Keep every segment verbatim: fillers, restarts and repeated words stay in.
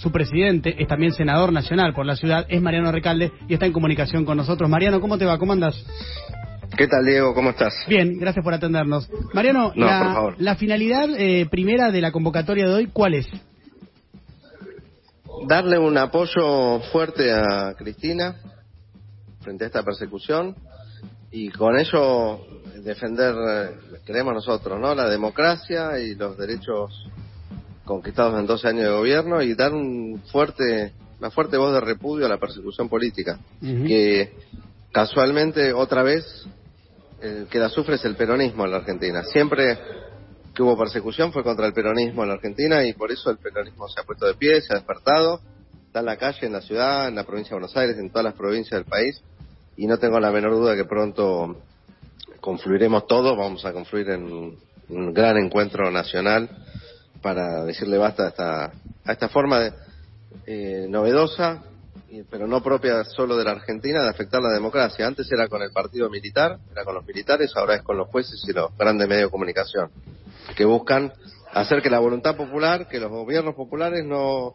su presidente, es también senador nacional por la ciudad, es Mariano Recalde y está en comunicación con nosotros. Mariano, ¿cómo te va? ¿Cómo andás? ¿Qué tal, Diego? ¿Cómo estás? Bien, gracias por atendernos. Mariano, no, la, por favor. la finalidad eh, primera de la convocatoria de hoy, ¿cuál es? Darle un apoyo fuerte a Cristina frente a esta persecución y con ello defender, creemos nosotros, ¿no?, la democracia y los derechos conquistados en doce años de gobierno y dar un fuerte, una fuerte voz de repudio a la persecución política, uh-huh. que casualmente otra vez el que la sufre es el peronismo en la Argentina. Siempre que hubo persecución fue contra el peronismo en la Argentina y por eso el peronismo se ha puesto de pie, se ha despertado, está en la calle, en la ciudad, en la provincia de Buenos Aires, en todas las provincias del país y no tengo la menor duda que pronto confluiremos todos, vamos a confluir en un gran encuentro nacional para decirle basta a esta, a esta forma de, eh, novedosa, pero no propia solo de la Argentina, de afectar la democracia. Antes era con el partido militar, era con los militares, ahora es con los jueces y los grandes medios de comunicación, que buscan hacer que la voluntad popular, que los gobiernos populares no,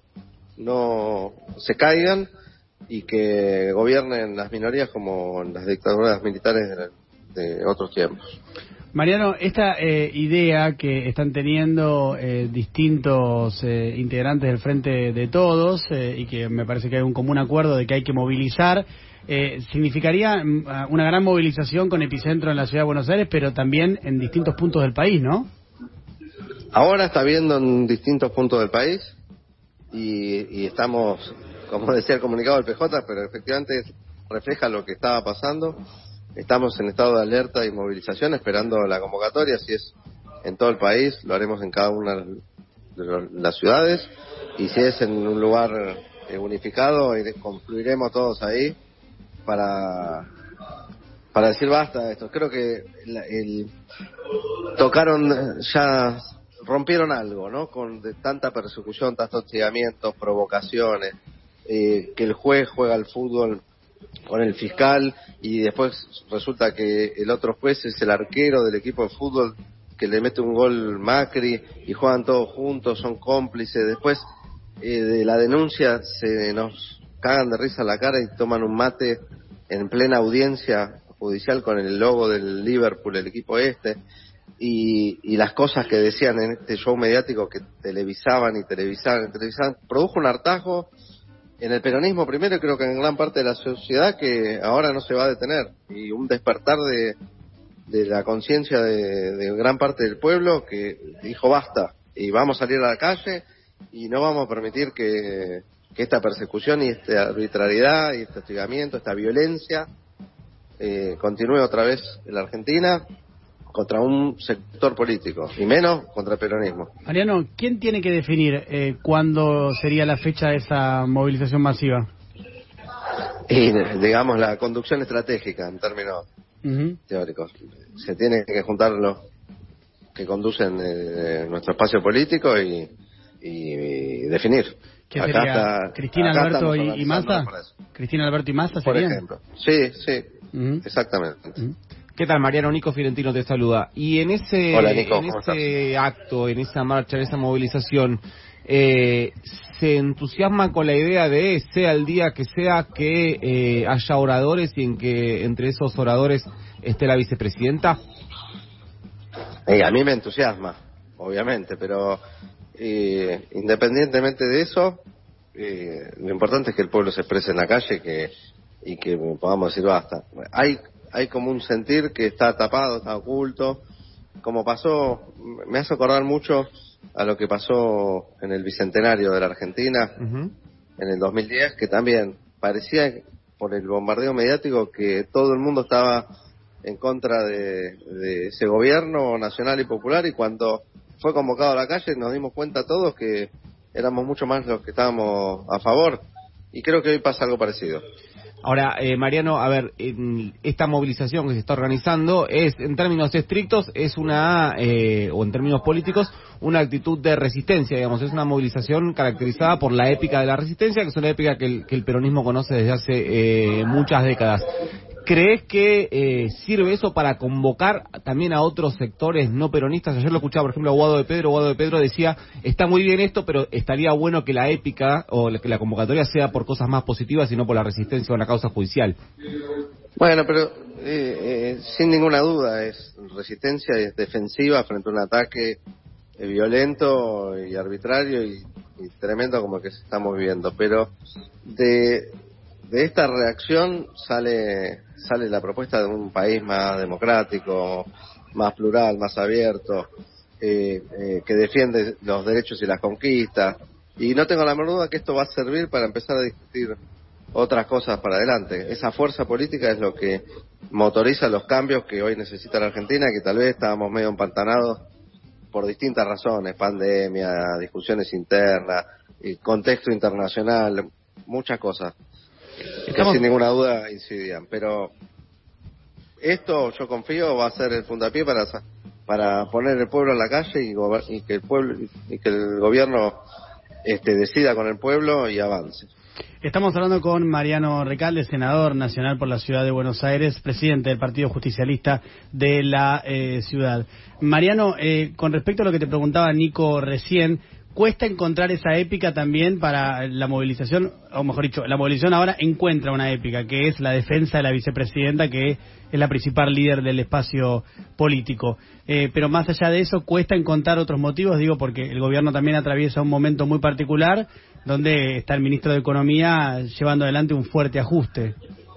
no se caigan y que gobiernen las minorías como en las dictaduras militares de, de otros tiempos. Mariano, esta eh, idea que están teniendo eh, distintos eh, integrantes del Frente de Todos eh, y que me parece que hay un común acuerdo de que hay que movilizar, eh, significaría una gran movilización con epicentro en la ciudad de Buenos Aires, pero también en distintos puntos del país, ¿no? Ahora está viendo en distintos puntos del país y, y estamos, como decía el comunicado del P J, pero efectivamente refleja lo que estaba pasando. Estamos en estado de alerta y movilización esperando la convocatoria, si es en todo el país, lo haremos en cada una de las ciudades y si es en un lugar unificado, confluiremos todos ahí para para decir basta de esto. Creo que el, el, tocaron, ya rompieron algo, ¿no? Con de tanta persecución, tantos hostigamientos, provocaciones, eh, que el juez juega al fútbol con el fiscal y después resulta que el otro juez es el arquero del equipo de fútbol que le mete un gol Macri y juegan todos juntos, son cómplices. Después eh, de la denuncia se nos cagan de risa la cara y toman un mate en plena audiencia judicial con el logo del Liverpool, el equipo este, y, y las cosas que decían en este show mediático que televisaban y televisaban y televisaban, produjo un hartazgo en el peronismo primero, creo que en gran parte de la sociedad, que ahora no se va a detener, y un despertar de, de la conciencia de, de gran parte del pueblo que dijo basta, y vamos a salir a la calle y no vamos a permitir que, que esta persecución y esta arbitrariedad y este hostigamiento, esta violencia eh, continúe otra vez en la Argentina contra un sector político, y menos contra el peronismo. Mariano, ¿quién tiene que definir eh, cuándo sería la fecha de esa movilización masiva? Y, digamos, la conducción estratégica, en términos uh-huh. teóricos. Se tiene que juntar los que conducen eh, nuestro espacio político y, y, y definir. ¿Qué acá sería? Está, ¿Cristina acá Alberto y, y Massa? ¿Cristina Alberto y Massa por serían? ejemplo. Sí, sí, uh-huh. exactamente. Uh-huh. ¿Qué tal, Mariano? Nico Fiorentino te saluda. Y en ese, Hola, Nico, en ese acto, en esa marcha, en esa movilización, eh, ¿se entusiasma con la idea de, sea el día que sea, que eh, haya oradores y en que entre esos oradores esté la vicepresidenta? Eh, a mí me entusiasma, obviamente, pero eh, independientemente de eso, eh, lo importante es que el pueblo se exprese en la calle que, y que podamos decir basta. Hay Hay como un sentir que está tapado, está oculto, como pasó, me hace acordar mucho a lo que pasó en el Bicentenario de la Argentina, uh-huh. en el dos mil diez, que también parecía, por el bombardeo mediático, que todo el mundo estaba en contra de, de ese gobierno nacional y popular, y cuando fue convocado a la calle nos dimos cuenta todos que éramos mucho más los que estábamos a favor, y creo que hoy pasa algo parecido. Ahora, eh, Mariano, a ver, en esta movilización que se está organizando es, en términos estrictos, es una, eh, o en términos políticos, una actitud de resistencia, digamos, es una movilización caracterizada por la épica de la resistencia, que es una épica que el, que el peronismo conoce desde hace eh, muchas décadas. ¿Crees que eh, sirve eso para convocar también a otros sectores no peronistas? Ayer lo escuchaba, por ejemplo, a Guado de Pedro. Guado de Pedro decía, está muy bien esto, pero estaría bueno que la épica o que la convocatoria sea por cosas más positivas y no por la resistencia a una causa judicial. Bueno, pero eh, eh, sin ninguna duda es resistencia, es defensiva frente a un ataque eh, violento y arbitrario y, y tremendo como el que estamos viviendo. Pero de, de esta reacción sale sale la propuesta de un país más democrático, más plural, más abierto, eh, eh, que defiende los derechos y las conquistas. Y no tengo la menor duda que esto va a servir para empezar a discutir otras cosas para adelante. Esa fuerza política es lo que motoriza los cambios que hoy necesita la Argentina, que tal vez estábamos medio empantanados por distintas razones, pandemia, discusiones internas, y contexto internacional, muchas cosas Estamos... que sin ninguna duda incidían. Pero esto, yo confío, va a ser el puntapié para para poner el pueblo en la calle y, y que el pueblo y que el gobierno este decida con el pueblo y avance. Estamos hablando con Mariano Recalde, senador nacional por la Ciudad de Buenos Aires, presidente del Partido Justicialista de la eh, ciudad. Mariano, eh, con respecto a lo que te preguntaba Nico recién, ¿cuesta encontrar esa épica también para la movilización? O mejor dicho, la movilización ahora encuentra una épica, que es la defensa de la vicepresidenta, que es la principal líder del espacio político. Eh, pero más allá de eso, ¿cuesta encontrar otros motivos? Digo, porque el gobierno también atraviesa un momento muy particular, donde está el ministro de Economía llevando adelante un fuerte ajuste.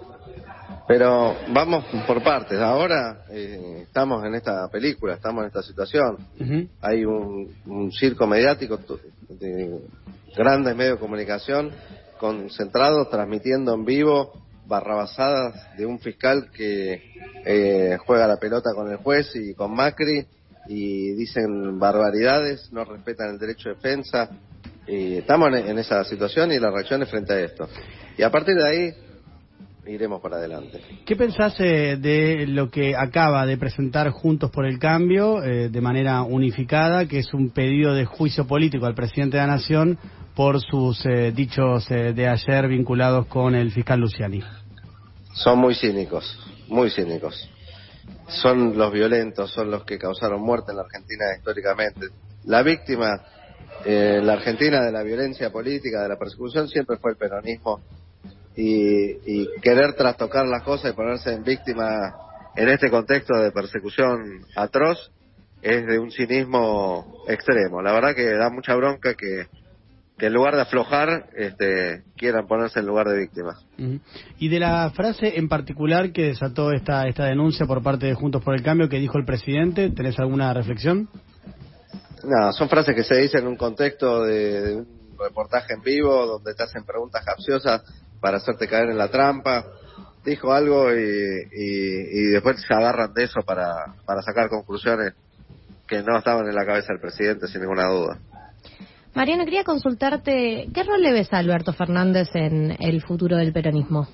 Pero vamos por partes. Ahora eh, estamos en esta película, estamos en esta situación. Uh-huh. Hay un, un circo mediático de grandes medios de comunicación concentrados, transmitiendo en vivo barrabasadas de un fiscal que eh, juega la pelota con el juez y con Macri y dicen barbaridades, no respetan el derecho de defensa. Y estamos en, en esa situación y la reacción es frente a esto. Y a partir de ahí iremos para adelante. ¿Qué pensás eh, de lo que acaba de presentar Juntos por el Cambio eh, de manera unificada, que es un pedido de juicio político al presidente de la Nación por sus eh, dichos eh, de ayer vinculados con el fiscal Luciani? Son muy cínicos, muy cínicos. Son los violentos, son los que causaron muerte en la Argentina históricamente. La víctima eh, en la Argentina de la violencia política, de la persecución, siempre fue el peronismo. Y, y querer trastocar las cosas y ponerse en víctima en este contexto de persecución atroz es de un cinismo extremo. La verdad que da mucha bronca que, que en lugar de aflojar este, quieran ponerse en lugar de víctimas. Uh-huh. Y de la frase en particular que desató esta, esta denuncia por parte de Juntos por el Cambio que dijo el presidente, ¿tenés alguna reflexión? No, son frases que se dicen en un contexto de, de un reportaje en vivo donde te hacen preguntas capciosas para hacerte caer en la trampa. Dijo algo y, y, y después se agarran de eso para, para sacar conclusiones que no estaban en la cabeza del presidente, sin ninguna duda. Mariano, quería consultarte, ¿qué rol le ves a Alberto Fernández en el futuro del peronismo?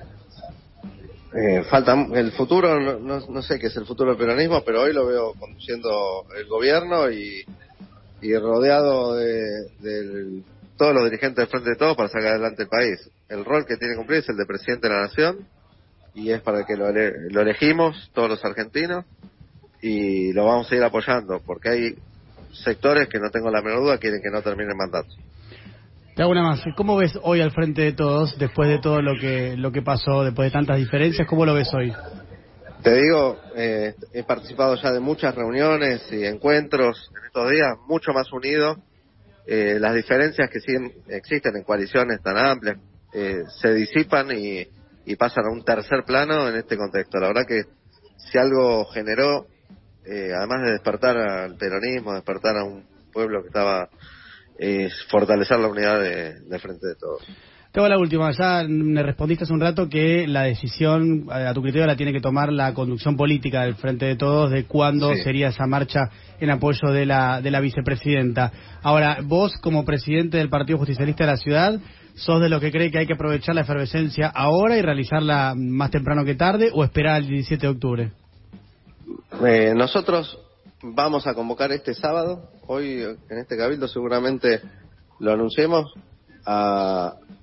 Eh, falta el futuro, no, no, no sé qué es el futuro del peronismo, pero hoy lo veo conduciendo el gobierno y, y rodeado de, de todos los dirigentes del Frente de Todos para sacar adelante el país. El rol que tiene que cumplir es el de presidente de la Nación y es para el que lo, ele- lo elegimos todos los argentinos y lo vamos a ir apoyando porque hay sectores que no tengo la menor duda quieren que no termine el mandato. Te hago una más. ¿Cómo ves hoy al Frente de Todos después de todo lo que lo que pasó, después de tantas diferencias? ¿Cómo lo ves hoy? Te digo, eh, he participado ya de muchas reuniones y encuentros en estos días, mucho más unidos. Eh, las diferencias que siguen existen en coaliciones tan amplias eh, se disipan y, y pasan a un tercer plano en este contexto. La verdad que si algo generó, eh, además de despertar al peronismo, despertar a un pueblo que estaba, eh, fortalecer la unidad de, de Frente de Todos. Te hago la última. Ya me respondiste hace un rato que la decisión, a tu criterio, la tiene que tomar la conducción política del Frente de Todos de cuándo sí. sería esa marcha en apoyo de la de la vicepresidenta. Ahora, vos, como presidente del Partido Justicialista de la ciudad, ¿sos de los que cree que hay que aprovechar la efervescencia ahora y realizarla más temprano que tarde o esperar el diecisiete de octubre? Eh, nosotros vamos a convocar este sábado, hoy en este cabildo seguramente lo anunciemos, a,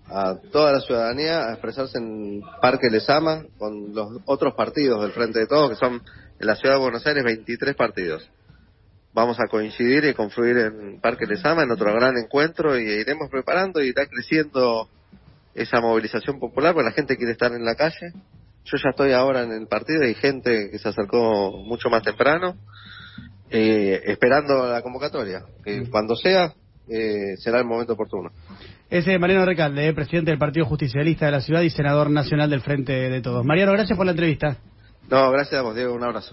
a toda la ciudadanía a expresarse en Parque Lezama con los otros partidos del Frente de Todos, que son en la ciudad de Buenos Aires veintitrés partidos. Vamos a coincidir y confluir en Parque Lezama en otro gran encuentro, y iremos preparando y irá creciendo esa movilización popular, porque la gente quiere estar en la calle. Yo ya estoy ahora en el partido y hay gente que se acercó mucho más temprano, eh, esperando la convocatoria, que cuando sea, eh, será el momento oportuno. Ese es Mariano Recalde, eh, presidente del Partido Justicialista de la ciudad y senador nacional del Frente de Todos. Mariano, gracias por la entrevista. No, gracias a vos, Diego, un abrazo.